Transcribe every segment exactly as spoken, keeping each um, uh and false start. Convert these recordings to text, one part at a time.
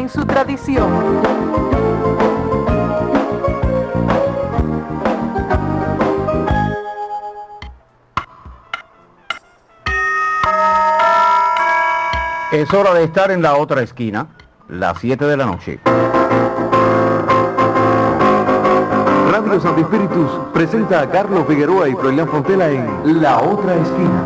en su tradición. Es hora de estar en la otra esquina, las siete de la noche. Radio Santi Espíritus presenta a Carlos Figueroa y Froilán Fontela en La Otra Esquina.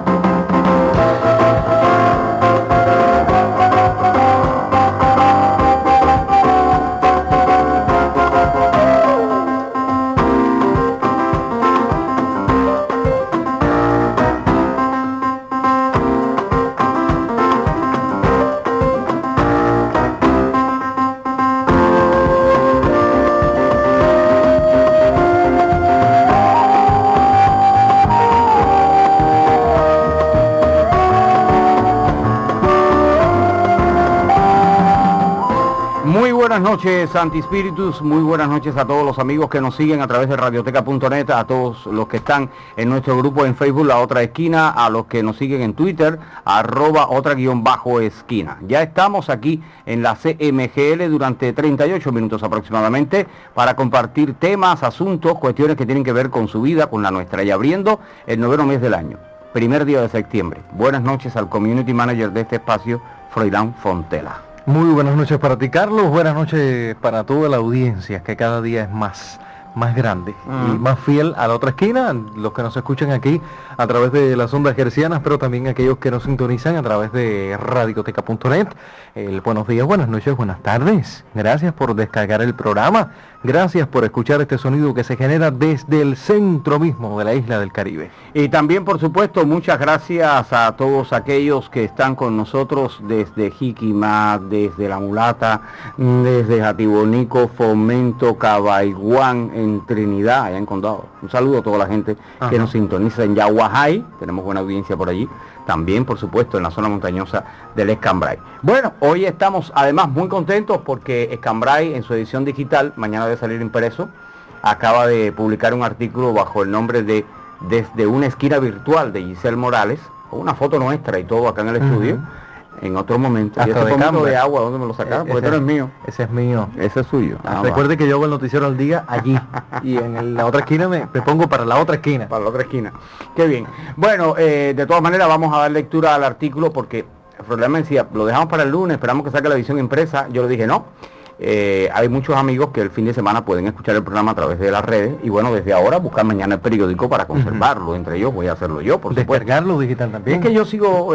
Buenas noches, Santi Spiritus, muy buenas noches a todos los amigos que nos siguen a través de radioteca punto net, a todos los que están en nuestro grupo en Facebook, La Otra Esquina, a los que nos siguen en Twitter, arroba otra guión bajo esquina. Ya estamos aquí en la C M G L durante treinta y ocho minutos aproximadamente para compartir temas, asuntos, cuestiones que tienen que ver con su vida, con la nuestra, y abriendo el noveno mes del año, primer día de septiembre. Buenas noches al Community Manager de este espacio, Froilán Fontela. Muy buenas noches para ti, Carlos. Buenas noches para toda la audiencia, que cada día es más, más grande uh-huh. y más fiel a La Otra Esquina, los que nos escuchan aquí a través de las ondas hercianas, pero también aquellos que nos sintonizan a través de radioteca punto net. El buenos días, buenas noches, buenas tardes. Gracias por descargar el programa. Gracias por escuchar este sonido que se genera desde el centro mismo de la isla del Caribe. Y también, por supuesto, muchas gracias a todos aquellos que están con nosotros desde Jiquimá, desde La Mulata, desde Jatibonico, Fomento, Cabaiguán, en Trinidad, allá en Condado. Un saludo a toda la gente Ajá. que nos sintoniza en Yaguajay, tenemos buena audiencia por allí. También, por supuesto, en la zona montañosa del Escambray. Bueno, hoy estamos además muy contentos porque Escambray, en su edición digital, mañana debe salir impreso, acaba de publicar un artículo bajo el nombre de Desde una esquina virtual de Giselle Morales, con una foto nuestra y todo acá en el uh-huh. estudio, en otro momento. Hasta y ese de pomito Cambray. de agua, ¿dónde me lo sacaron? Porque este no es mío. Ese es mío. Ese es suyo. Ah, recuerde va. que yo hago el noticiero al día allí. Y en el, la otra esquina me, me pongo para la otra esquina. Para la otra esquina. Qué bien. Bueno, eh, de todas maneras vamos a dar lectura al artículo porque Froilán me decía, lo dejamos para el lunes, esperamos que saque la edición impresa. Yo le dije, no. Eh, hay muchos amigos que el fin de semana pueden escuchar el programa a través de las redes y bueno, desde ahora buscar mañana el periódico para conservarlo. Uh-huh. Entre ellos voy a hacerlo yo, por supuesto. Descargarlo digital también. Es que yo sigo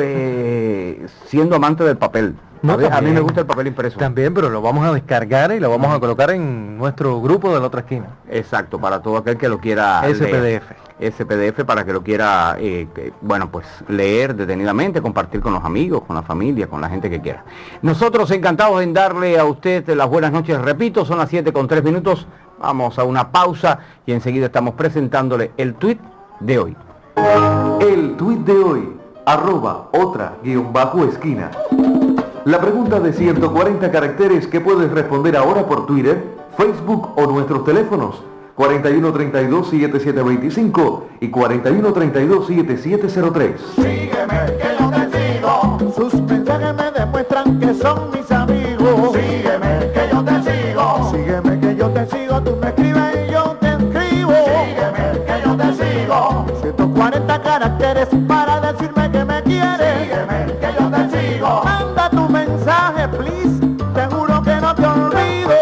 eh, siendo amante del papel. No, a, ver, a mí me gusta el papel impreso. También, pero lo vamos a descargar y lo vamos a colocar en nuestro grupo de La Otra Esquina. Exacto, para todo aquel que lo quiera ese P D F. Ese P D F para que lo quiera, eh, que, bueno, pues leer detenidamente, compartir con los amigos, con la familia, con la gente que quiera. Nosotros encantados en darle a usted las buenas noches, repito, son las siete con tres minutos, vamos a una pausa y enseguida estamos presentándole el tuit de hoy. El tuit de hoy, arroba otra guión bajo esquina. La pregunta de ciento cuarenta caracteres que puedes responder ahora por Twitter, Facebook o nuestros teléfonos cuarenta y uno treinta y dos setenta y siete veinticinco y cuarenta y uno treinta y dos setenta y siete cero tres. Sígueme que yo te sigo, sus mensajes me demuestran que son mis amigos. Sígueme que yo te sigo, sígueme que yo te sigo, tú me escribes y yo te escribo. Sígueme que yo te sigo, ciento cuarenta caracteres para decirme que me quieres. Sígueme que yo te sigo, manda tu mensaje please, te juro que no te olvido.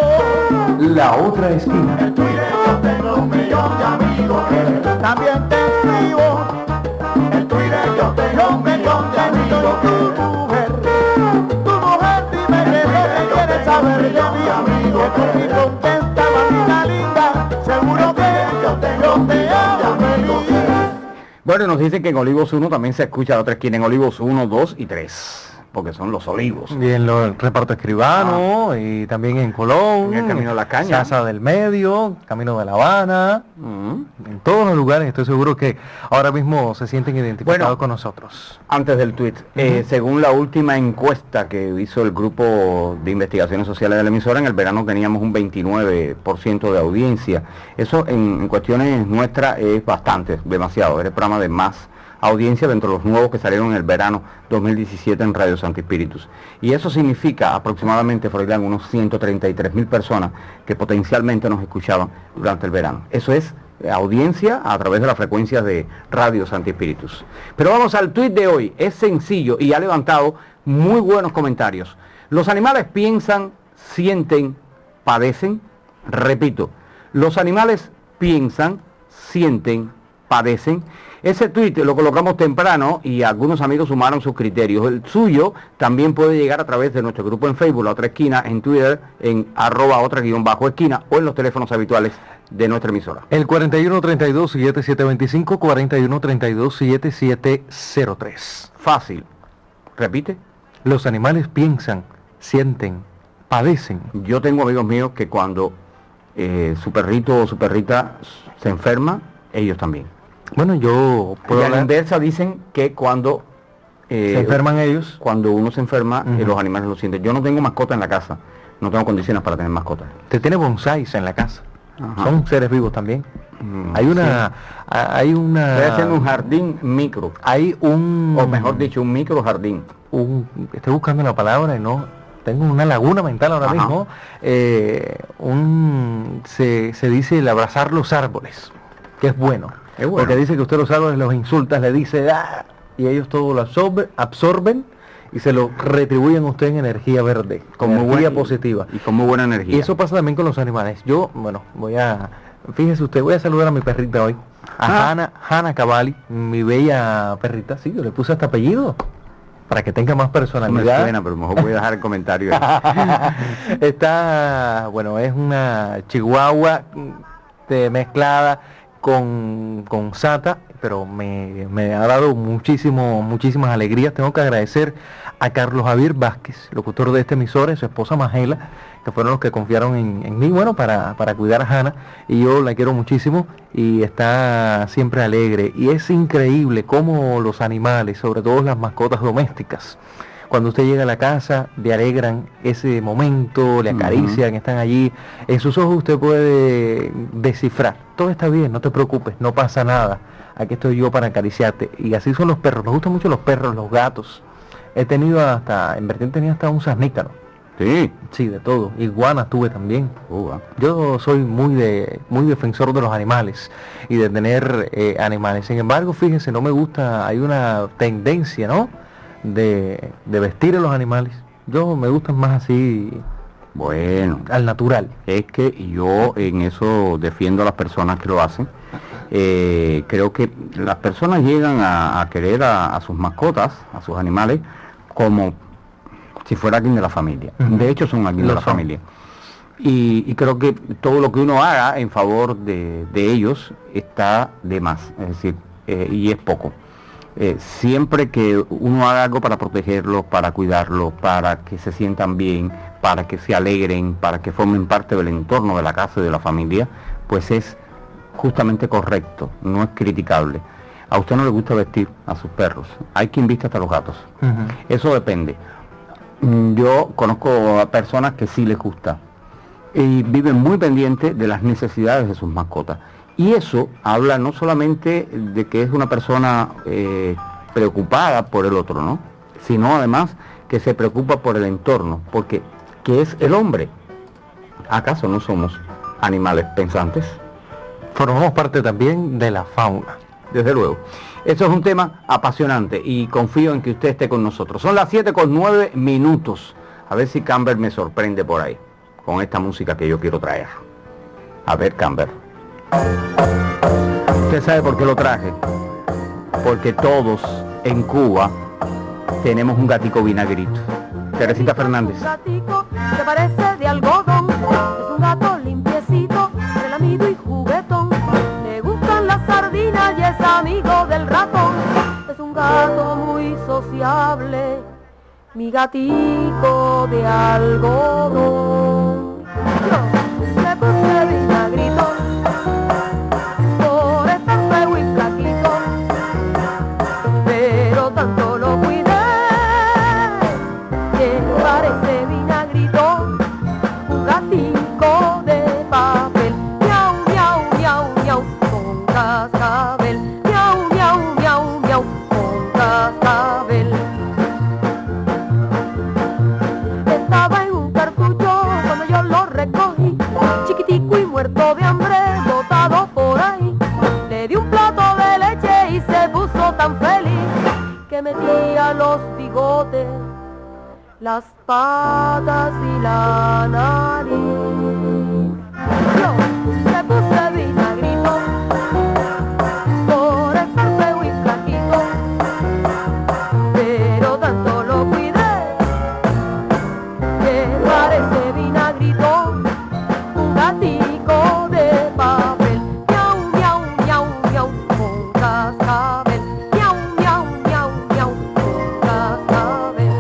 La Otra Esquina. En Twitter yo tengo un millón de amigos que también te escribo. En Twitter yo tengo un millón de amigos que tu mujer, tu mujer dime que lo que quieres saber de mi amigo. Que tú me contestas, mamita linda, seguro que yo tengo te amo feliz. Bueno, nos dicen que en Olivos uno también se escucha La Otra Esquina, en Olivos uno, dos y tres. Porque son los olivos. Y en el reparto escribano, ah. y también en Colón, en el Camino de la Caña, Casa del Medio, Camino de La Habana, uh-huh. en todos los lugares. Estoy seguro que ahora mismo se sienten identificados bueno, con nosotros. Antes del tuit, uh-huh. eh, según la última encuesta que hizo el grupo de investigaciones sociales de la emisora, en el verano teníamos un veintinueve por ciento de audiencia. Eso en, en cuestiones nuestras es bastante, demasiado. Es el programa de más audiencia dentro de los nuevos que salieron en el verano dos mil diecisiete en Radio Santi Espíritus. Y eso significa aproximadamente, Froilán, unos ciento treinta y tres mil personas que potencialmente nos escuchaban durante el verano. Eso es audiencia a través de las frecuencias de Radio Santi Espíritus. Pero vamos al tuit de hoy. Es sencillo y ha levantado muy buenos comentarios. Los animales piensan, sienten, padecen. Repito, los animales piensan, sienten, padecen. Ese tuit lo colocamos temprano y algunos amigos sumaron sus criterios. El suyo también puede llegar a través de nuestro grupo en Facebook, La Otra Esquina, en Twitter, en arroba otra guión bajo esquina o en los teléfonos habituales de nuestra emisora. El cuarenta y uno treinta y dos, setenta y siete veinticinco, cuarenta y uno treinta y dos, setenta y siete cero tres. Fácil. Repite. Los animales piensan, sienten, padecen. Yo tengo amigos míos que cuando eh, su perrito o su perrita se enferma, ellos también. Bueno, yo puedo. Y a la inversa dicen que cuando eh, se enferman ellos, cuando uno se enferma, uh-huh. eh, los animales lo sienten. Yo no tengo mascota en la casa, no tengo condiciones para tener mascotas. Te tiene bonsáis en la casa. Ajá. Son seres vivos también. Mm, hay una, sí. hay una. Debe ser un jardín micro. Hay un, o mejor dicho, un micro jardín. Un, estoy buscando la palabra y no tengo una laguna mental ahora Ajá. mismo. Eh, un, se, se dice el abrazar los árboles, que es bueno. Es bueno. Porque dice que usted los árboles los insulta, le dice ¡ah! Y ellos todo lo absorben, absorben y se lo retribuyen a usted en energía verde, con energía positiva. Y con muy buena energía. Y eso pasa también con los animales. Yo, bueno, voy a, fíjese usted, voy a saludar a mi perrita hoy, a ah. Hanna, Hanna Cavalli, mi bella perrita, sí, yo le puse este apellido, para que tenga más personalidad. Me suena, pero mejor voy a dejar el comentario. Está, bueno, es una chihuahua de, mezclada con, con Sata, pero me, me ha dado muchísimo, muchísimas alegrías. Tengo que agradecer a Carlos Javier Vázquez, locutor de esta emisora, y su esposa Magela, que fueron los que confiaron en, en mí, bueno, para, para cuidar a Hanna, y yo la quiero muchísimo, y está siempre alegre. Y es increíble cómo los animales, sobre todo las mascotas domésticas, cuando usted llega a la casa, le alegran ese momento, le acarician, uh-huh. están allí. En sus ojos usted puede descifrar, todo está bien, no te preocupes, no pasa nada, aquí estoy yo para acariciarte. Y así son los perros, nos gustan mucho los perros, los gatos. He tenido hasta, en Bertín tenía hasta un sasnícaro. Sí. Sí, de todo. Iguanas tuve también. Uh, Yo soy muy de muy defensor de los animales y de tener eh, animales. Sin embargo, fíjense, no me gusta, hay una tendencia, ¿no?, de, de vestir a los animales. Yo me gustan más así, bueno, al natural. Es que yo en eso defiendo a las personas que lo hacen. Eh, creo que las personas llegan a, a querer a, a sus mascotas, a sus animales, como si fuera alguien de la familia. Uh-huh. De hecho son alguien lo de la son. familia. Y, y creo que todo lo que uno haga en favor de, de ellos está de más, es decir, eh, y es poco. Eh, siempre que uno haga algo para protegerlos, para cuidarlos, para que se sientan bien, para que se alegren, para que formen parte del entorno de la casa y de la familia, pues es justamente correcto, no es criticable. A usted no le gusta vestir a sus perros, hay quien viste hasta los gatos. Uh-huh. Eso depende. Yo conozco a personas que sí les gusta y viven muy pendientes de las necesidades de sus mascotas. Y eso habla no solamente de que es una persona eh, preocupada por el otro, ¿no?, sino además que se preocupa por el entorno, porque ¿qué es el hombre? ¿Acaso no somos animales pensantes? Formamos parte también de la fauna. Desde luego. Eso es un tema apasionante y confío en que usted esté con nosotros. Son las siete con nueve minutos. A ver si Camber me sorprende por ahí con esta música que yo quiero traer. A ver, Camber. ¿Usted sabe por qué lo traje? Porque todos en Cuba tenemos un gatico vinagrito. Teresita Fernández. Un gatico que parece de algodón, es un gato limpiecito, relamido y juguetón. Le gustan las sardinas y es amigo del ratón. Es un gato muy sociable, mi gatico de algodón. Yo le puse vinagrito por estar feo y flaquito, pero tanto lo cuidé que parece vinagrito, un gatico de papel. Miau, miau, miau, miau, con cascabel. Miau, miau, miau, miau, las patas y la nariz. Yo le puse vinagrito por estar feo y flaquito, pero tanto lo cuidé que parece vinagrito un gatico de papel. Miau, miau, miau, miau, con cascabel. Miau, miau, miau, miau, con cascabel.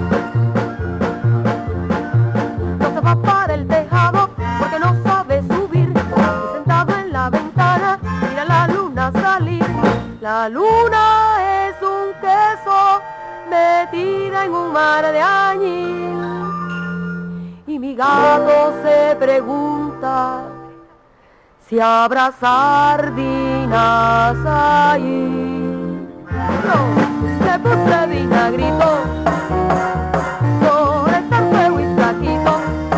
No se va para el tejado porque no sabe subir. Sentado en la ventana mira la luna salir. La luna es un queso metida en un mar de añil. Y mi gato se pregunta si habrá sardinas ahí. Yo le puse vinagrito por estar feo y flaquito,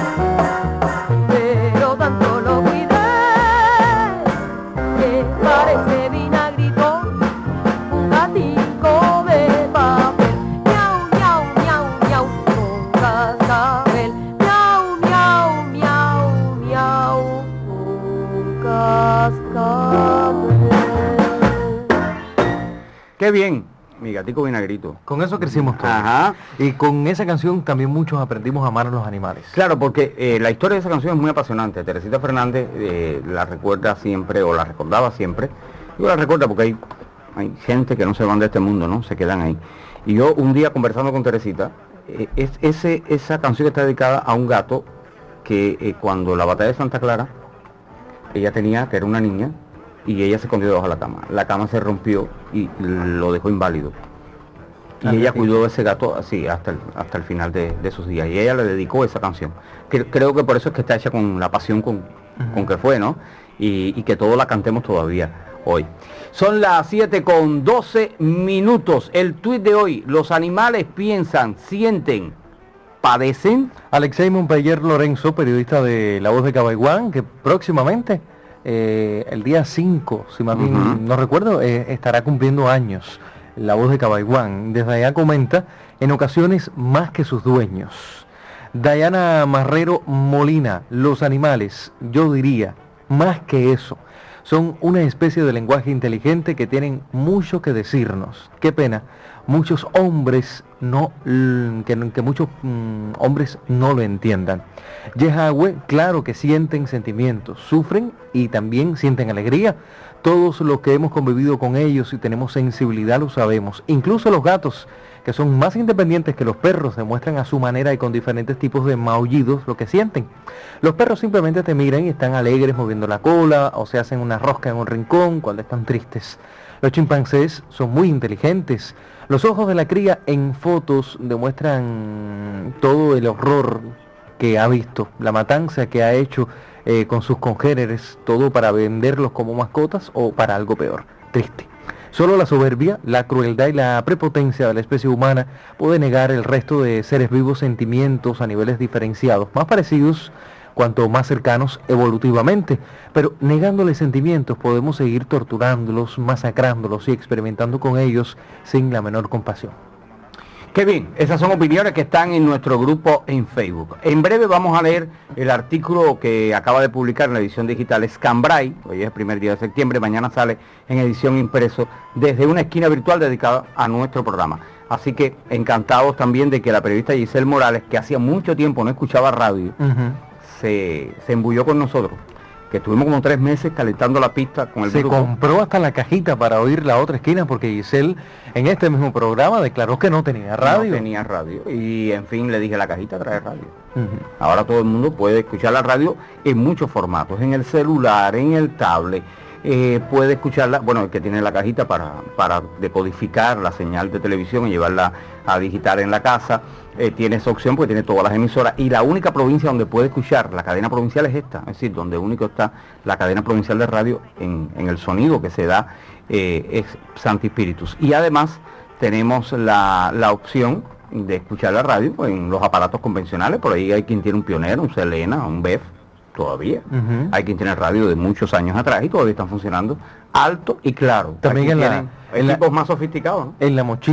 pero tanto lo cuidé que parece vinagrito un gatico de papel. Miau, miau, miau, miau, con cascabel. Miau, miau, miau, miau, con cascabel. Qué bien, mi gatico vinagrito. Con eso crecimos todos. Ajá. Y con esa canción también muchos aprendimos a amar a los animales. Claro, porque eh, la historia de esa canción es muy apasionante. Teresita Fernández eh, la recuerda siempre, o la recordaba siempre. Yo la recuerdo porque hay, hay gente que no se van de este mundo, ¿no? Se quedan ahí. Y yo un día conversando con Teresita, eh, es, ese, esa canción está dedicada a un gato que eh, cuando la batalla de Santa Clara, ella tenía, que era una niña, y ella se escondió debajo de la cama. La cama se rompió y lo dejó inválido. Y Ah, ella sí. cuidó de ese gato así hasta el, hasta el final de, de sus días. Y ella le dedicó esa canción. Que, creo que por eso es que está hecha con la pasión con, Ujú. con que fue, ¿no? Y, y que todos la cantemos todavía hoy. Son las siete con doce minutos. El tuit de hoy: los animales piensan, sienten, padecen. Alexei Montpeller Lorenzo, periodista de La Voz de Cabaiguán, que próximamente, eh, el día cinco, si más bien Ujú. no recuerdo, eh, estará cumpliendo años. La Voz de Cabaiguán. Desde allá comenta, en ocasiones más que sus dueños. Dayana Marrero Molina, los animales, yo diría, más que eso, son una especie de lenguaje inteligente que tienen mucho que decirnos. Qué pena, muchos hombres no, l- que, que muchos mm, hombres no lo entiendan. Yehahue, claro que sienten sentimientos, sufren y también sienten alegría. Todos los que hemos convivido con ellos y tenemos sensibilidad lo sabemos. Incluso los gatos, que son más independientes que los perros, demuestran a su manera y con diferentes tipos de maullidos lo que sienten. Los perros simplemente te miran y están alegres moviendo la cola o se hacen una rosca en un rincón cuando están tristes. Los chimpancés son muy inteligentes. Los ojos de la cría en fotos demuestran todo el horror que ha visto, la matanza que ha hecho eh, con sus congéneres, todo para venderlos como mascotas o para algo peor, triste. Solo la soberbia, la crueldad y la prepotencia de la especie humana puede negar el resto de seres vivos sentimientos a niveles diferenciados, más parecidos cuanto más cercanos evolutivamente, pero negándoles sentimientos podemos seguir torturándolos, masacrándolos y experimentando con ellos sin la menor compasión. Qué bien, esas son opiniones que están en nuestro grupo en Facebook. En breve vamos a leer el artículo que acaba de publicar en la edición digital Scambray, hoy es el primer día de septiembre, mañana sale en edición impreso, desde una esquina virtual dedicada a nuestro programa. Así que encantados también de que la periodista Giselle Morales, que hacía mucho tiempo no escuchaba radio, Uh-huh. se, se embulló con nosotros, que estuvimos como tres meses calentando la pista con el Se grupo. compró hasta la cajita para oír la otra esquina porque Giselle en este mismo programa declaró que no tenía radio. No tenía radio. Y en fin, le dije, la cajita trae radio. Ujú. Ahora todo el mundo puede escuchar la radio en muchos formatos, en el celular, en el tablet, eh, puede escucharla, bueno, el que tiene la cajita para, para decodificar la señal de televisión y llevarla a digitar en la casa, eh, tiene esa opción porque tiene todas las emisoras, y la única provincia donde puede escuchar la cadena provincial es esta, es decir, donde único está la cadena provincial de radio en, en el sonido que se da, eh, es Santi Spiritus. Y además tenemos la, la opción de escuchar la radio en los aparatos convencionales. Por ahí hay quien tiene un Pionero, un Selena, un B E F, todavía. Ujú. Hay quien tiene radio de muchos años atrás y todavía están funcionando alto y claro. También Aquí en la- tienen en la- equipos más sofisticados, ¿no? En la mochila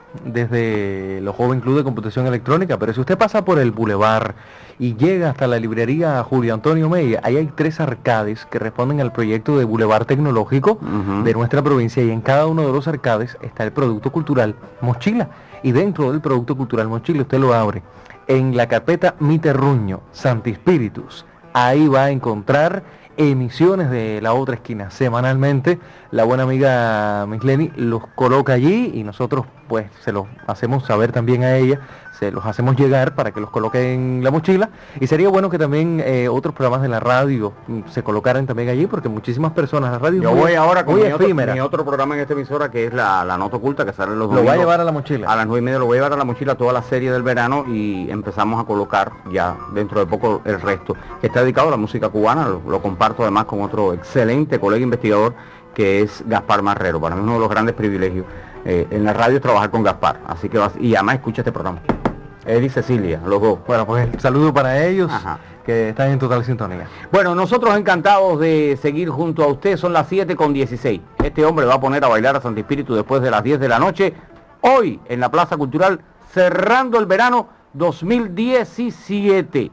desde los Joven Club de Computación Electrónica, pero si usted pasa por el Boulevard y llega hasta la librería Julio Antonio Mella, ahí hay tres arcades que responden al proyecto de Boulevard Tecnológico uh-huh. de nuestra provincia, y en cada uno de los arcades está el producto cultural Mochila, y dentro del producto cultural Mochila usted lo abre en la carpeta Mi Terruño, Santi Spiritus. Ahí va a encontrar emisiones de La Otra Esquina semanalmente. La buena amiga Misleni los coloca allí y nosotros pues se los hacemos saber también a ella, se los hacemos llegar para que los coloque en la mochila, y sería bueno que también eh, otros programas de la radio se colocaran también allí, porque muchísimas personas, la radio yo voy ahora con muy mi otro, efímera. mi otro programa en esta emisora, que es la, la Nota Oculta, que sale los domingos. Lo va a llevar a la mochila. A las nueve y media lo voy a llevar a la mochila toda la serie del verano, y empezamos a colocar ya dentro de poco el resto, que está dedicado a la música cubana. Lo, lo comparto además con otro excelente colega investigador, que es Gaspar Marrero. Para mí es uno de los grandes privilegios eh, en la radio es trabajar con Gaspar, así que vas, y además escucha este programa. Él y Cecilia, los dos. Bueno, pues el saludo para ellos. Ajá. Que están en total sintonía. Bueno, nosotros encantados de seguir junto a usted. Son las siete con dieciséis. Este hombre va a poner a bailar a Santi Espíritu después de las diez de la noche, hoy en la Plaza Cultural, cerrando el verano dos mil diecisiete.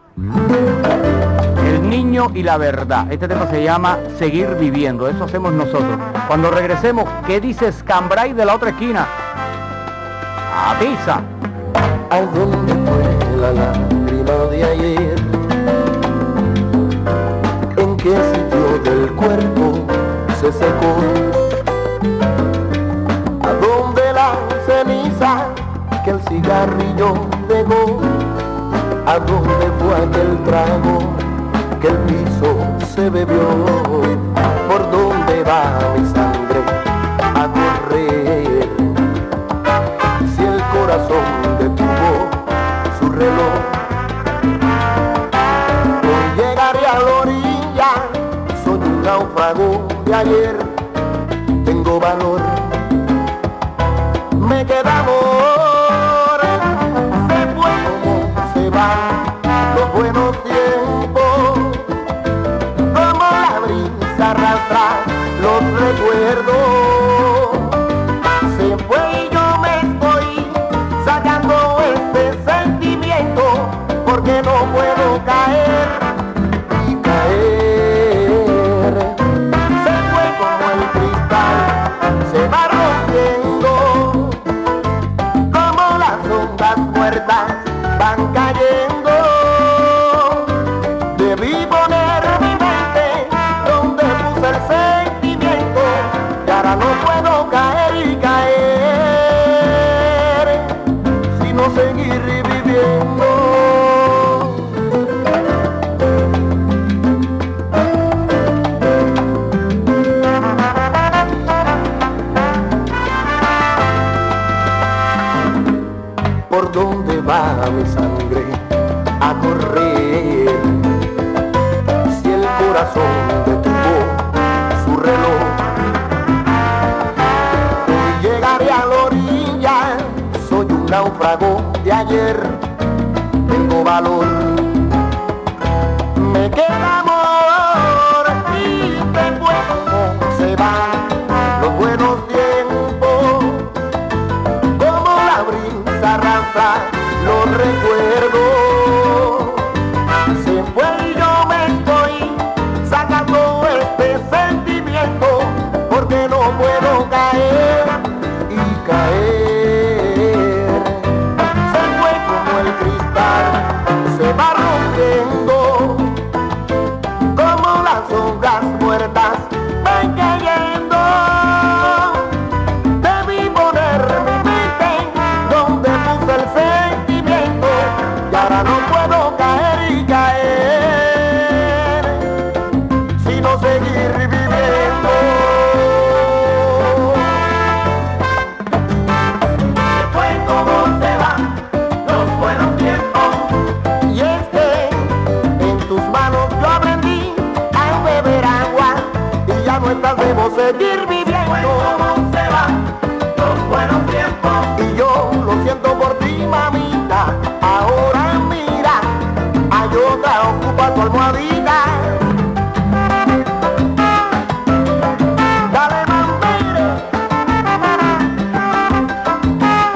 El niño y la verdad. Este tema se llama Seguir Viviendo. Eso hacemos nosotros. Cuando regresemos, ¿qué dice Scambray de La Otra Esquina? ¡Avisa! ¿A dónde fue la lágrima de ayer? ¿En qué sitio del cuerpo se secó? ¿A dónde la ceniza que el cigarrillo dejó? ¿A dónde fue aquel trago que el piso se bebió? ¿Por dónde va mi sangre a correr? Si el corazón detuvo su reloj, hoy llegaré a la orilla, soy un náufrago de ayer, tengo valor, me queda amor, se fue como se van los buenos tiempos, como la brisa arrastra los recuerdos, se fue y yo me estoy sacando este sentimiento, porque no puedo caer y caer. Se fue como el cristal, se va rompiendo, como las ondas muertas van cayendo. Debí poner mi mente donde puse el sentimiento, y ahora no puedo caer y caer, sino seguir viviendo. ¿Por dónde va mi sangre a correr? Si el corazón detuvo su reloj, hoy llegaré a la orilla, soy un náufrago de ayer, tengo valor, me queda amor, y te como se van los buenos tiempos, como la brisa arrastra los recuerdos, se fue y yo me estoy sacando este sentimiento, porque no puedo caer y caer. Se fue como el cristal, se va rompiendo, como las ondas muertas van cayendo. Debí poner mi mente donde puse el sentimiento, y ahora no puedo caer y caer, sino seguir viviendo. Se fue como se van los buenos tiempos, y es que en tus manos yo aprendí a beber agua, y ya no estás, debo seguir viviendo. Se fue como se van los buenos tiempos, y yo lo siento por ti, mamita. Ahora mira, hay otra, ocupa tu almohadita. Dale, mamire.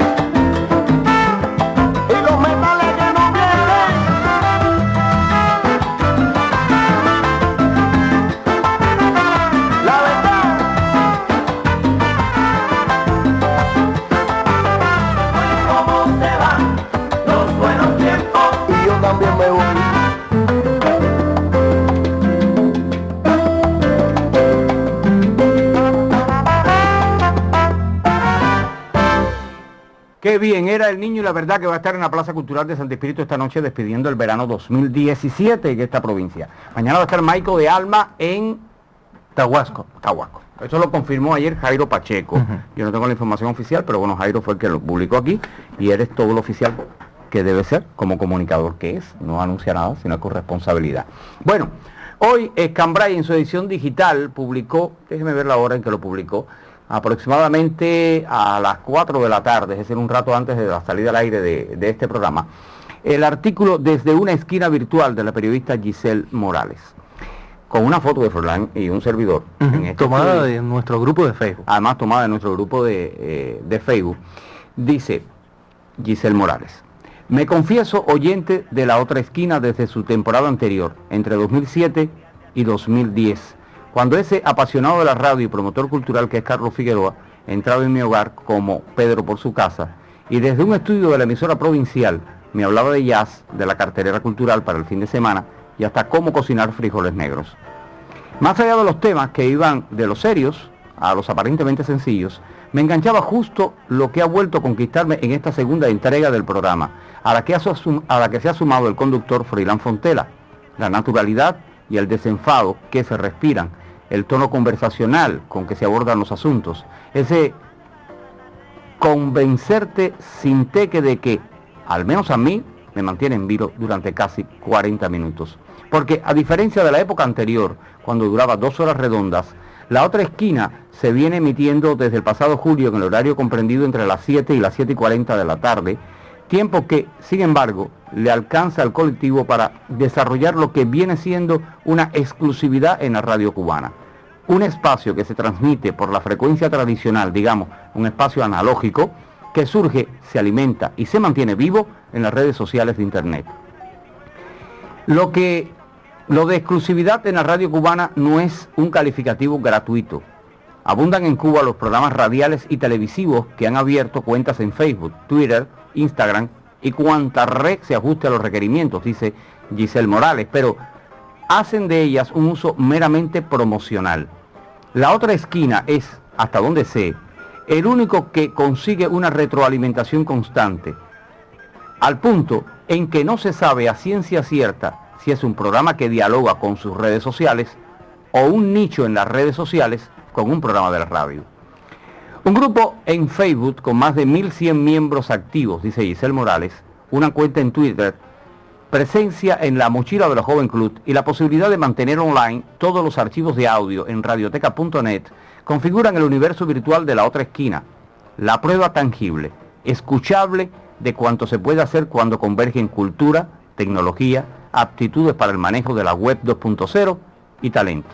Qué bien, era el niño y la verdad que va a estar en la Plaza Cultural de Santi Espíritu esta noche despidiendo el verano dos mil diecisiete en esta provincia. Mañana va a estar Maico de Alma en Tahuasco. Tahuasco. Eso lo confirmó ayer Jairo Pacheco. Uh-huh. Yo no tengo la información oficial, pero bueno, Jairo fue el que lo publicó aquí y eres todo lo oficial que debe ser como comunicador que es. No anuncia nada, sino con responsabilidad. Bueno, hoy Escambray en su edición digital publicó, déjeme ver la hora en que lo publicó, aproximadamente a las cuatro de la tarde, es decir, un rato antes de la salida al aire de, de este programa, el artículo Desde una esquina virtual de la periodista Giselle Morales, con una foto de Forlán y un servidor. Uh-huh. En este tomada estudio, de nuestro grupo de Facebook. Además, tomada de nuestro grupo de, eh, de Facebook. Dice Giselle Morales: me confieso oyente de La Otra Esquina desde su temporada anterior, entre dos mil siete y dos mil diez, cuando ese apasionado de la radio y promotor cultural que es Carlos Figueroa entraba en mi hogar como Pedro por su casa, y desde un estudio de la emisora provincial me hablaba de jazz, de la cartelera cultural para el fin de semana, y hasta cómo cocinar frijoles negros. Más allá de los temas que iban de los serios a los aparentemente sencillos, me enganchaba justo lo que ha vuelto a conquistarme en esta segunda entrega del programa, a la que, ha sum- a la que se ha sumado el conductor Froilán Fontela, la naturalidad y el desenfado que se respiran, el tono conversacional con que se abordan los asuntos, ese convencerte sin teque de que, al menos a mí, me mantiene en vilo durante casi cuarenta minutos. Porque a diferencia de la época anterior, cuando duraba dos horas redondas, La Otra Esquina se viene emitiendo desde el pasado julio en el horario comprendido entre las siete y las siete y cuarenta de la tarde, tiempo que, sin embargo, le alcanza al colectivo para desarrollar lo que viene siendo una exclusividad en la radio cubana. Un espacio que se transmite por la frecuencia tradicional, digamos, un espacio analógico, que surge, se alimenta y se mantiene vivo en las redes sociales de Internet. Lo que, lo de exclusividad en la radio cubana no es un calificativo gratuito. Abundan en Cuba los programas radiales y televisivos que han abierto cuentas en Facebook, Twitter, Instagram y cuanta red se ajuste a los requerimientos, dice Giselle Morales, pero hacen de ellas un uso meramente promocional. La Otra Esquina es, hasta donde sé, el único que consigue una retroalimentación constante, al punto en que no se sabe a ciencia cierta si es un programa que dialoga con sus redes sociales o un nicho en las redes sociales con un programa de la radio. Un grupo en Facebook con más de mil cien miembros activos, dice Giselle Morales, una cuenta en Twitter, presencia en la mochila de la Joven Club y la posibilidad de mantener online todos los archivos de audio en radioteca punto net configuran el universo virtual de La Otra Esquina, la prueba tangible, escuchable de cuanto se puede hacer cuando convergen cultura, tecnología, aptitudes para el manejo de la web dos punto cero y talento.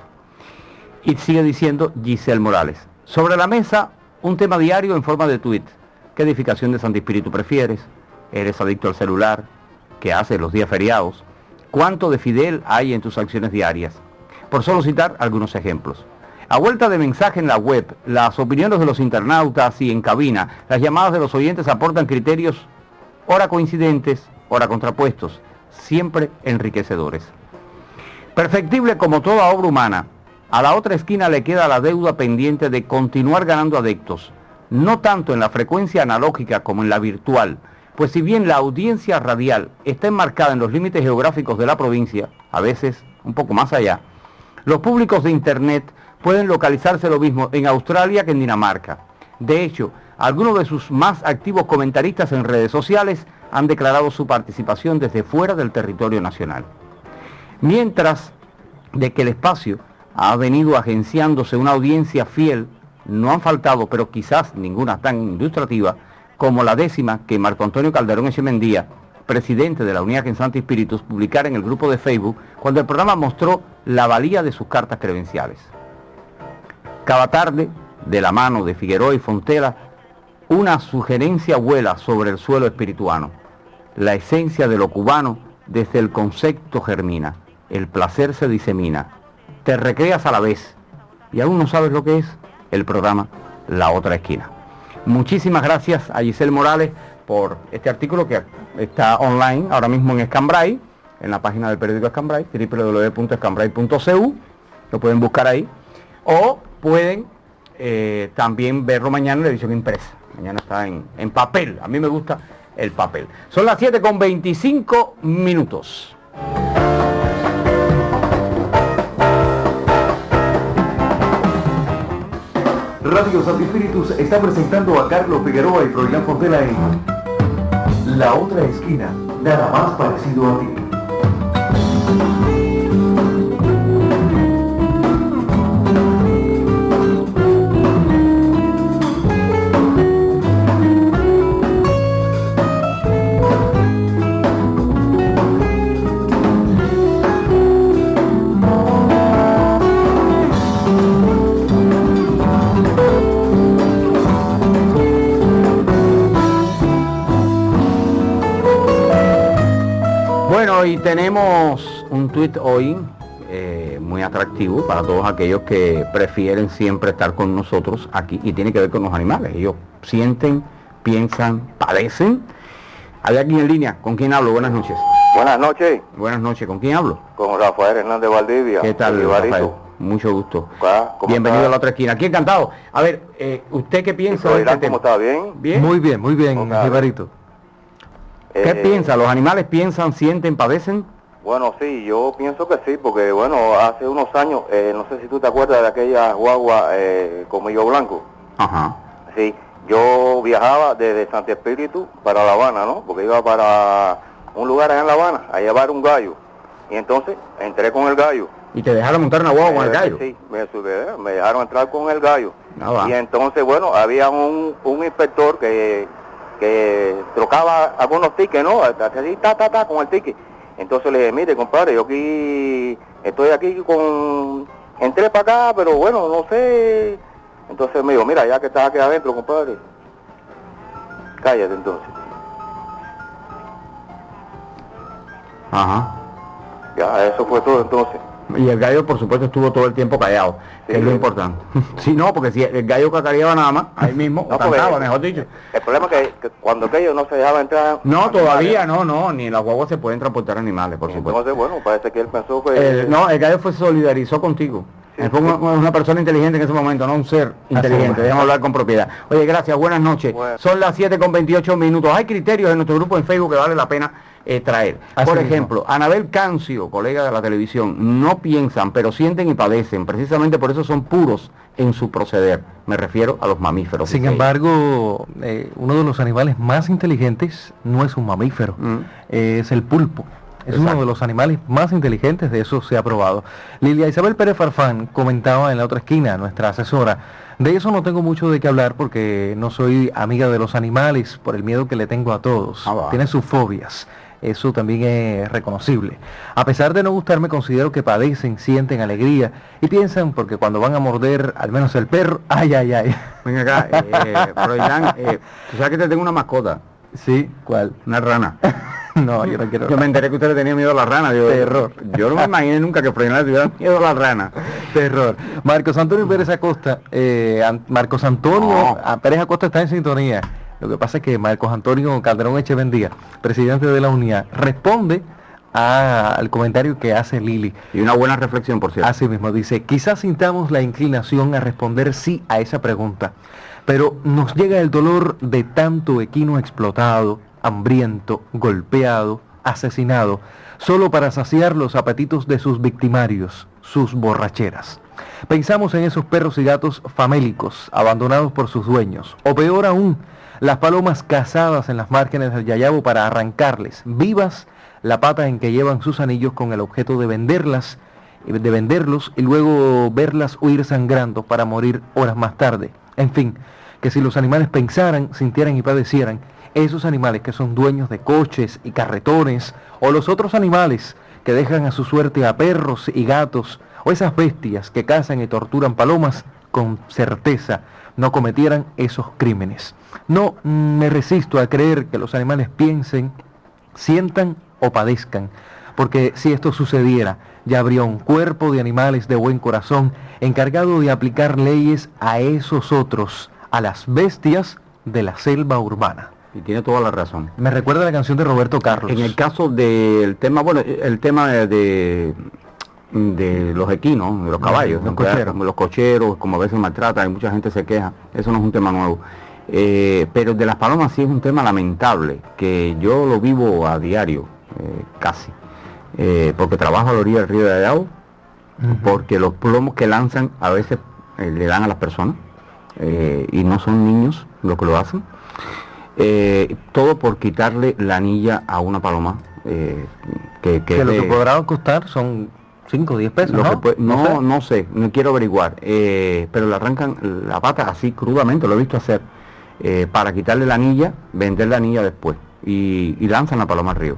Y sigue diciendo Giselle Morales: sobre la mesa, un tema diario en forma de tweet. ¿Qué edificación de Santi Espíritu prefieres? ¿Eres adicto al celular? ¿Qué haces los días feriados? ¿Cuánto de fidel hay en tus acciones diarias? Por solo citar algunos ejemplos. A vuelta de mensaje en la web, las opiniones de los internautas y en cabina, las llamadas de los oyentes aportan criterios ora coincidentes, ora contrapuestos, siempre enriquecedores. Perfectible como toda obra humana, a La Otra Esquina le queda la deuda pendiente de continuar ganando adeptos, no tanto en la frecuencia analógica como en la virtual, pues si bien la audiencia radial está enmarcada en los límites geográficos de la provincia, a veces un poco más allá, los públicos de Internet pueden localizarse lo mismo en Australia que en Dinamarca. De hecho, algunos de sus más activos comentaristas en redes sociales han declarado su participación desde fuera del territorio nacional. Mientras de que el espacio ha venido agenciándose una audiencia fiel, no han faltado, pero quizás ninguna tan ilustrativa, como la décima que Marco Antonio Calderón Echemendía, presidente de la Unidad en Santi Espíritus, publicara en el grupo de Facebook cuando el programa mostró la valía de sus cartas credenciales. Cada tarde, de la mano de Figueroa y Fontela, una sugerencia vuela sobre el suelo espirituano. La esencia de lo cubano desde el concepto germina, el placer se disemina, te recreas a la vez y aún no sabes lo que es el programa La Otra Esquina. Muchísimas gracias a Giselle Morales por este artículo que está online ahora mismo en Escambray, en la página del periódico Escambray, doble u doble u doble u punto escambray punto c u, lo pueden buscar ahí, o pueden eh, también verlo mañana en la edición impresa, Mañana está en, en papel. A mí me gusta el papel. Son las siete con veinticinco minutos. Radio Santi Espíritus está presentando a Carlos Figueroa y Froilán Fontela en La Otra Esquina, nada más parecido a ti. Y tenemos un tuit hoy eh, muy atractivo para todos aquellos que prefieren siempre estar con nosotros aquí, y tiene que ver con los animales. Ellos sienten, piensan, padecen. Hay alguien en línea. ¿Con quién hablo? Buenas noches. Buenas noches. Buenas noches. ¿Con quién hablo? Con Rafael Hernández Valdivia. ¿Qué tal, Rafael? Mucho gusto. Bienvenido está? A La Otra Esquina. Aquí encantado. A ver, eh, ¿usted qué piensa de este tema? ¿Cómo está? ¿Bien? ¿Bien? Muy bien, muy bien, Jibarito. ¿Qué eh, piensa? ¿Los animales piensan, sienten, padecen? Bueno, sí, yo pienso que sí, porque bueno, hace unos años, eh, no sé si tú te acuerdas de aquella guagua eh, Comillo Blanco. Ajá. Sí, yo viajaba desde Santi Espíritu para La Habana, ¿no? Porque iba para un lugar allá en La Habana a llevar un gallo. Y entonces entré con el gallo. ¿Y te dejaron montar una guagua con el gallo? Sí, me, me dejaron entrar con el gallo. Ah, y entonces, bueno, había un, un inspector que... que trocaba algunos tickets, ¿no? Así, ta, ta, ta, con el ticket. Entonces le dije, mire, compadre, yo aquí, estoy aquí con, entré para acá, pero bueno, no sé. Entonces me dijo, mira, ya que estás aquí adentro, compadre, cállate entonces. Ajá. Ya, eso fue todo entonces. Y el gallo, por supuesto, estuvo todo el tiempo callado, sí, que es lo importante. Si no, porque si el gallo cacareaba nada más, ahí mismo, no, o cantaba, mejor dicho. El problema es que, que cuando aquello no se dejaba entrar... No, todavía no, no, ni en las guaguas se pueden transportar animales, por entonces, supuesto. Entonces, bueno, parece que él pensó que... El, no, el gallo fue solidarizó contigo. Sí, él fue una, una persona inteligente en ese momento, no un ser inteligente. Dejamos hablar con propiedad. Oye, gracias, buenas noches. Bueno. Son las siete con veintiocho minutos. Hay criterios en nuestro grupo en Facebook que vale la pena eh, traer. Así Por ejemplo, mismo. Anabel Cancio, colega de la televisión, no piensan, pero sienten y padecen. Precisamente por eso son puros en su proceder. Me refiero a los mamíferos. Sin embargo, eh, uno de los animales más inteligentes no es un mamífero, mm. eh, es el pulpo. Es Exacto. uno de los animales más inteligentes, de eso se ha probado. Lilia Isabel Pérez Farfán comentaba en La Otra Esquina, nuestra asesora, de eso no tengo mucho de qué hablar porque no soy amiga de los animales por el miedo que le tengo a todos. Ah, Tiene sus fobias, eso también es reconocible. A pesar de no gustarme, considero que padecen, sienten alegría y piensan, porque cuando van a morder, al menos el perro, ay, ay, ay. Venga acá, eh, Froilán, eh, ¿tú sabes que te tengo una mascota? Sí, ¿cuál? Una rana. No, yo no quiero. Yo me enteré que usted le tenía miedo a la rana. Yo, Terror. Yo no me imaginé nunca que Froilán le tuviera miedo a la rana. Terror. Marcos Antonio Pérez Acosta, eh, Marcos Antonio no. Pérez Acosta está en sintonía. Lo que pasa es que Marcos Antonio Calderón Echevendía, presidente de la UNIA, responde a, al comentario que hace Lili. Y una buena reflexión, por cierto. Así mismo, dice, quizás sintamos la inclinación a responder sí a esa pregunta, pero nos llega el dolor de tanto equino explotado, hambriento, golpeado, asesinado, solo para saciar los apetitos de sus victimarios, sus borracheras. Pensamos en esos perros y gatos famélicos, abandonados por sus dueños, o peor aún, las palomas cazadas en las márgenes del Yayabo para arrancarles, vivas, la pata en que llevan sus anillos con el objeto de venderlas, de venderlos y luego verlas huir sangrando para morir horas más tarde. En fin, que si los animales pensaran, sintieran y padecieran, esos animales que son dueños de coches y carretones, o los otros animales que dejan a su suerte a perros y gatos, o esas bestias que cazan y torturan palomas, con certeza no cometieran esos crímenes. No me resisto a creer que los animales piensen, sientan o padezcan, porque si esto sucediera, ya habría un cuerpo de animales de buen corazón encargado de aplicar leyes a esos otros, a las bestias de la selva urbana. Y tiene toda la razón. Me recuerda la canción de Roberto Carlos. En el caso del tema, bueno, el tema de, de, de los equinos, de los caballos, los cocheros. los cocheros, como a veces maltratan, y mucha gente se queja, eso no es un tema nuevo. Eh, pero de las palomas sí es un tema lamentable, que yo lo vivo a diario, eh, casi, eh, porque trabajo a la orilla del río de Ayao, uh-huh. porque los plomos que lanzan a veces eh, le dan a las personas, eh, y no son niños los que lo hacen, eh, todo por quitarle la anilla a una paloma, eh, que, que, que lo de, que podrá costar son cinco o diez pesos, ¿no? ¿no? Puede, no, no, sé. no sé, no quiero averiguar, eh, pero le arrancan la pata así crudamente, lo he visto hacer, eh, para quitarle la anilla, vender la anilla después, y, y lanzan la paloma al río.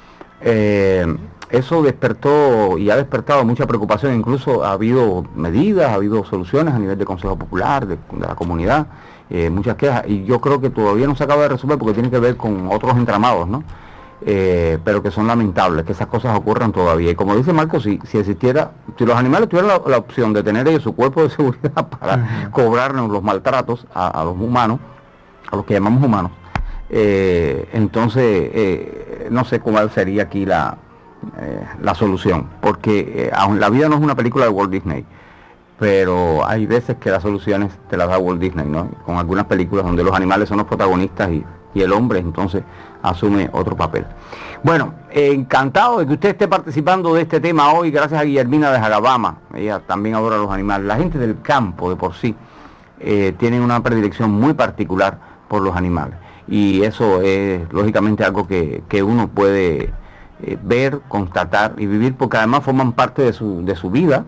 Eh, eso despertó y ha despertado mucha preocupación, incluso ha habido medidas, ha habido soluciones a nivel de Consejo Popular, de, de la comunidad, eh, muchas quejas, y yo creo que todavía no se acaba de resolver porque tiene que ver con otros entramados, ¿no? Eh, pero que son lamentables, que esas cosas ocurran todavía. Y como dice Marco, si, si existiera, si los animales tuvieran la, la opción de tener ellos su cuerpo de seguridad para uh-huh. cobrarnos los maltratos a, a los humanos, a los que llamamos humanos, eh, entonces eh, no sé cuál sería aquí la, eh, la solución, porque eh, aun la vida no es una película de Walt Disney, pero hay veces que las soluciones te las da Walt Disney, ¿no? Con algunas películas donde los animales son los protagonistas y, y el hombre entonces asume otro papel. Bueno, eh, encantado de que usted esté participando de este tema hoy, gracias a Guillermina de Jalabama, ella también adora los animales. La gente del campo de por sí eh, tiene una predilección muy particular por los animales, y eso es lógicamente algo que, que uno puede eh, ver, constatar y vivir, porque además forman parte de su, de su vida.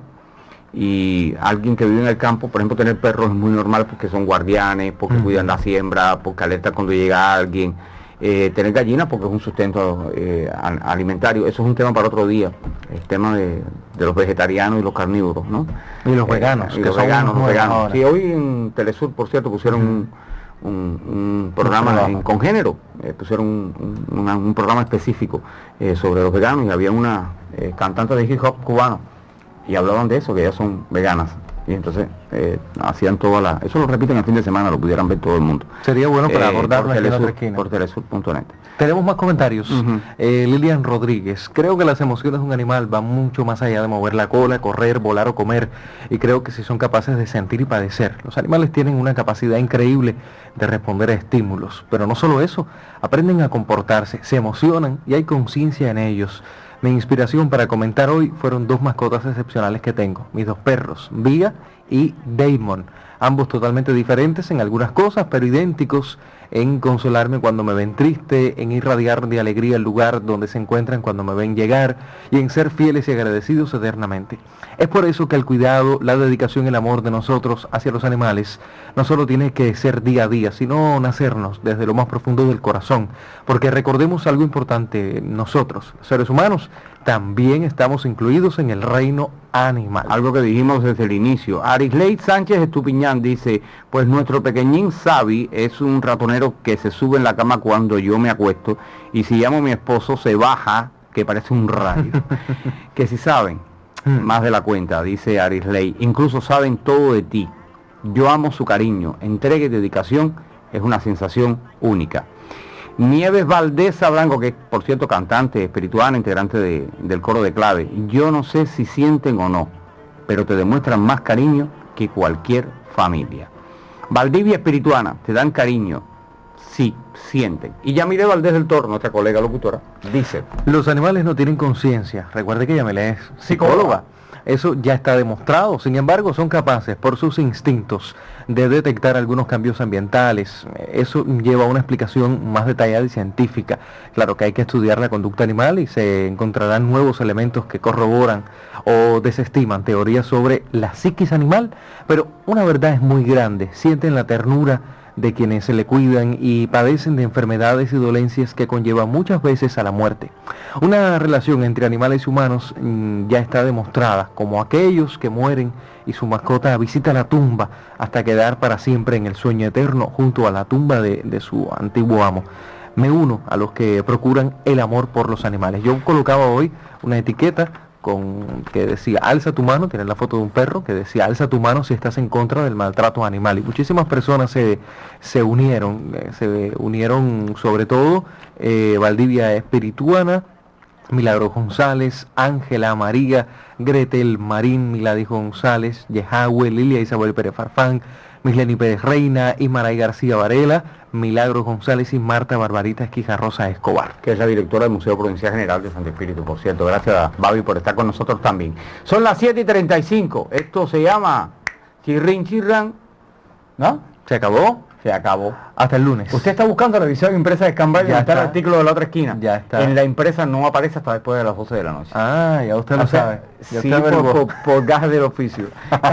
Y alguien que vive en el campo, por ejemplo, tener perros es muy normal porque son guardianes, porque uh-huh. cuidan la siembra, porque alertan cuando llega alguien. Eh, tener gallinas porque es un sustento eh, alimentario. Eso es un tema para otro día, el tema de, de los vegetarianos y los carnívoros, ¿no? Y los veganos, eh, y los veganos, los veganos. Sí, hoy en Telesur, por cierto, pusieron uh-huh. un, un, un programa en Congénero, eh, pusieron un, un, una, un programa específico eh, sobre los veganos, y había una eh, cantante de hip hop cubano, y hablaban de eso, que ellas son veganas, y entonces eh, hacían toda la... Eso lo repiten el fin de semana, lo pudieran ver todo el mundo. Sería bueno para eh, abordarlo por en Telesur, otra esquina. por telesur punto net. Tenemos más comentarios. Uh-huh. eh, Lilian Rodríguez: creo que las emociones de un animal van mucho más allá de mover la cola, correr, volar o comer, y creo que si son capaces de sentir y padecer. Los animales tienen una capacidad increíble de responder a estímulos, pero no solo eso, aprenden a comportarse, se emocionan y hay conciencia en ellos. Mi inspiración para comentar hoy fueron dos mascotas excepcionales que tengo, mis dos perros, Vía y Damon, ambos totalmente diferentes en algunas cosas, pero idénticos en consolarme cuando me ven triste, en irradiar de alegría el lugar donde se encuentran cuando me ven llegar, y en ser fieles y agradecidos eternamente. Es por eso que el cuidado, la dedicación y el amor de nosotros hacia los animales no solo tiene que ser día a día, sino nacernos desde lo más profundo del corazón, porque recordemos algo importante: nosotros, seres humanos, también estamos incluidos en el reino animal. Algo que dijimos desde el inicio. Arisley Sánchez Estupiñán dice: pues nuestro pequeñín Sabi es un ratonero que se sube en la cama cuando yo me acuesto, y si llamo a mi esposo se baja, que parece un rayo. Que si saben más de la cuenta, dice Arisley, incluso saben todo de ti. Yo amo su cariño, entrega y dedicación, es una sensación única. Nieves Valdesa Blanco, que es por cierto cantante espiritual, integrante de, del coro de Clave: yo no sé si sienten o no, pero te demuestran más cariño que cualquier familia. Valdivia Espirituana, te dan cariño, sí, sienten. Y Yamile Valdés del Toro, nuestra colega locutora, dice: los animales no tienen conciencia. Recuerde que Yamile es psicóloga. Eso ya está demostrado. Sin embargo, son capaces, por sus instintos, de detectar algunos cambios ambientales. Eso lleva a una explicación más detallada y científica. Claro que hay que estudiar la conducta animal y se encontrarán nuevos elementos que corroboran o desestiman teorías sobre la psiquis animal, pero una verdad es muy grande: sienten la ternura de quienes se le cuidan y padecen de enfermedades y dolencias que conllevan muchas veces a la muerte. Una relación entre animales y humanos mmm, ya está demostrada, como aquellos que mueren y su mascota visita la tumba hasta quedar para siempre en el sueño eterno junto a la tumba de, de su antiguo amo. Me uno a los que procuran el amor por los animales. Yo colocaba hoy una etiqueta con que decía: alza tu mano, tiene la foto de un perro que decía: alza tu mano si estás en contra del maltrato animal. Y muchísimas personas se, se unieron, eh, se unieron sobre todo eh, Valdivia Espirituana, Milagro González, Ángela María, Gretel Marín, Milady González, Yehahue, Lilia Isabel Pérez Farfán, Misleni Pérez Reina, Ismaray García Varela, Milagros González y Marta Barbarita Esquija Rosa Escobar, que es la directora del Museo Provincial General de Santo Espíritu, por cierto. Gracias, Babi, por estar con nosotros también. Son las siete y treinta y cinco. Esto se llama Chirrin Chirran, ¿no? ¿Se acabó? Se acabó. Hasta el lunes. Usted está buscando la edición impresa de Scambay, Ya donde está el está. artículo de la otra esquina. Ya está. En la impresa no aparece hasta después de las doce de la noche. Ah, ya usted lo O sea, sabe. Ya sí, usted por, averiguó. por, por gajes del oficio.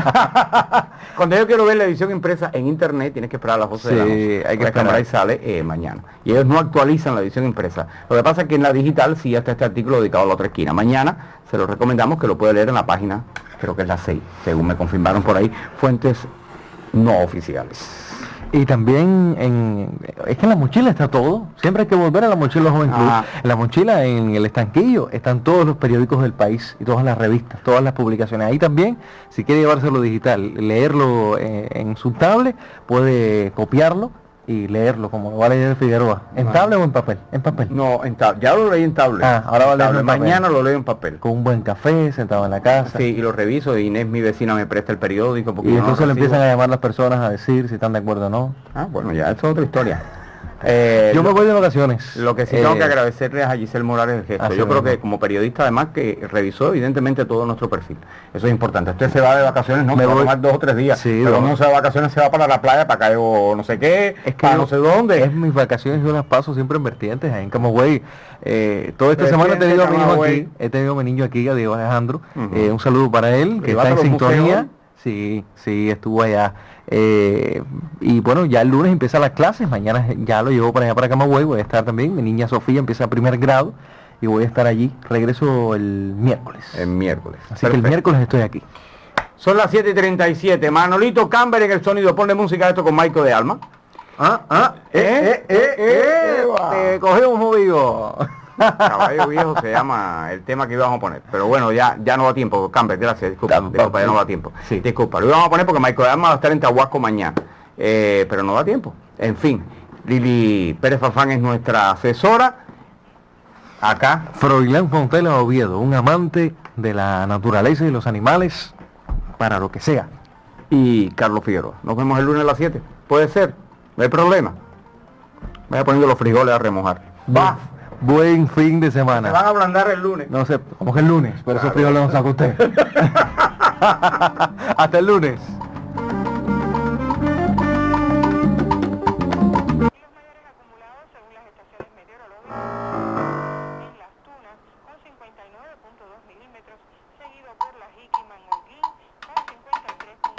Cuando yo quiero ver la edición impresa en internet, tienes que esperar a las doce de la Sí, noche. hay que Porque Scambay esperar. sale eh, mañana. Y ellos no actualizan la edición impresa. Lo que pasa es que en la digital sí está este artículo dedicado a la otra esquina. Mañana se lo recomendamos que lo puede leer en la página, creo que es la seis, según me confirmaron por ahí, fuentes no oficiales. Y también en, es que en la mochila está todo. Siempre hay que volver a la mochila Joven Club. Ah. En la mochila, en el estanquillo, están todos los periódicos del país y todas las revistas, todas las publicaciones. Ahí también, si quiere llevárselo digital, leerlo eh, en su tablet, puede copiarlo y leerlo como lo va a leer Figueroa. ¿En Ah. tablet o en papel? En papel. No, en tab- ya lo leí en tablet. Ah, ahora va a En leerlo tablet. en papel. Mañana lo leo en papel. Con un buen café, sentado en la casa. Sí, y lo reviso. y Inés, mi vecina, me presta el periódico. Porque Y yo no lo entonces le recibo. empiezan a llamar las personas a decir si están de acuerdo o no. Ah, bueno, ya, eso es otra historia. Eh, Yo me lo, voy de vacaciones. lo que sí Eh, tengo que agradecerle a Giselle Morales el gesto. así Yo creo mismo. que como periodista, además, que revisó evidentemente todo nuestro perfil. Eso es importante. Usted se va de vacaciones, no, Me me va a voy- tomar dos o tres días. Sí, pero no. no se va de vacaciones, se va para la playa, para acá o no sé qué, Es que para yo- no sé dónde. Es mis vacaciones, yo las paso siempre en vertientes, ahí en Camagüey. Eh, toda esta semana he Vertiente, tenido a mi hijo Camagüey. aquí, he tenido a mi niño aquí, a Diego Alejandro. Ujú. Eh, un saludo para él, que ¿Y va está en para los sintonía. museos? Sí, sí, estuvo allá. Eh, y bueno, ya el lunes empiezan las clases, mañana ya lo llevo para allá para Camagüey, voy a estar también. Mi niña Sofía empieza primer grado y voy a estar allí. Regreso el miércoles. El miércoles. Así que el Perfecto. miércoles estoy aquí. Son las siete y treinta y siete. Manolito Camber en el sonido. Ponle música a esto con Maico de Alma. Ah, ah, eh, eh, eh, te cogemos movido. Caballo Viejo se llama el tema que íbamos a poner. Pero bueno, ya ya no da tiempo. Camber, gracias. Disculpa, Tampoco. disculpa, ya no da tiempo. Sí. Disculpa, lo íbamos a poner porque Maico de Alma va a estar en Tahuasco mañana. Eh, pero no da tiempo. En fin, Lili Pérez Farfán es nuestra asesora. Acá. Froilán Fontela Oviedo, un amante de la naturaleza y los animales para lo que sea. Y Carlos Figueroa. Nos vemos el lunes a las siete. Puede ser, no hay problema. Vaya poniendo los frijoles a remojar. Va. Buen fin de Se van semana. a ablandar el lunes. No sé, como que el lunes, pero esos frijoles los saca usted. Hasta el lunes. En Las Tunas con cincuenta y nueve punto dos milímetros, seguido por La Jiquima en Holguín con cincuenta y tres punto